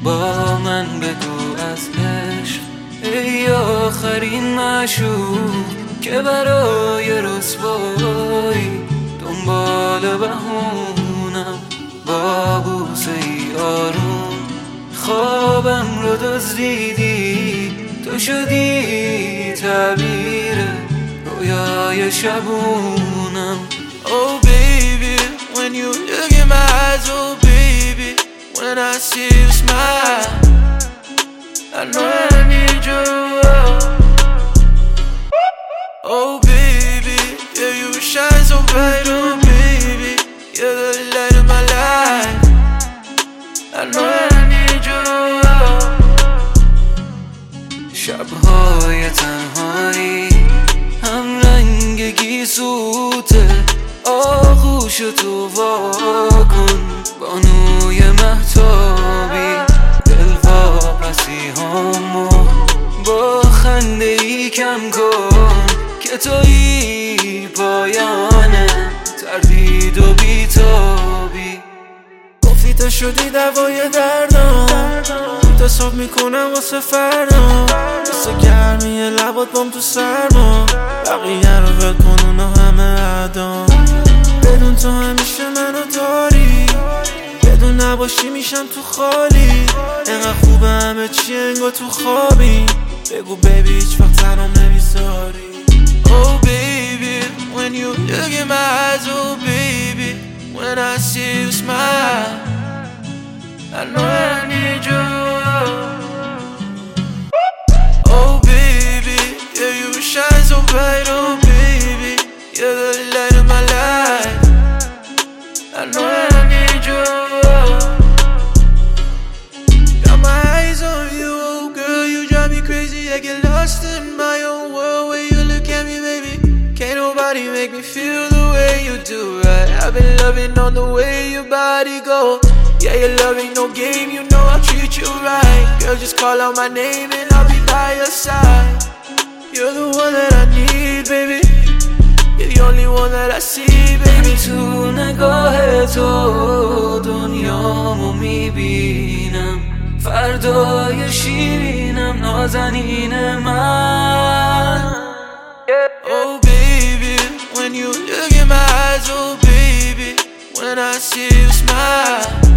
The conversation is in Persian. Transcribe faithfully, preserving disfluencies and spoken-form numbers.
با من بگو از عشق ای آخرین معشوق که برای رسوایی دنبال بهونم با بوسه ای آروم خوابم رو دزدیدی تو شدی تعبیر رویای شبونم. Oh baby, when you look in my eyes, oh baby, when I see you smile, I know I need you. Oh baby, yeah you shine so bright, oh baby, you're the light of my life. I know I need you. شبهای تنهایی هم رنگ گیسوته آغوش تو واکن بانوی مهتابی دل واپسی همو با خنده ای کم کن که تویی پایانه تردید و بیتابی. گفتی تو شدی دوای دردم تصاب میکنم واسه فردا مثل گرمی لبات بام تو سرما بقیه رو ول کن اونا همه عدام بدون تو همیشه منو داری بدون نباشی میشم تو خالی انقدر خوبه همه چی انگار تو خوابی بگو بیبی هیچ وقت تنم نمیذاری. Oh baby when you look in my eyes, oh baby when I see you smile I know I need you. Oh baby, yeah you shine so bright, oh baby, you're the light of my life. I know I need you. Got my eyes on you, oh girl, you drive me crazy. I get lost in my own world when you look at me, baby. Can't nobody make me feel the way you do, right? I've been loving on the way your body go. Yeah, your love ain't no game, you know I'll treat you right. Girl, just call out my name and I'll be by your side. You're the one that I need, baby. You're the only one that I see, baby. تو نگاه تو دنیامو میبینم فردای شیرینم نازنین من. Oh baby, when you look in my eyes, oh baby, when I see you smile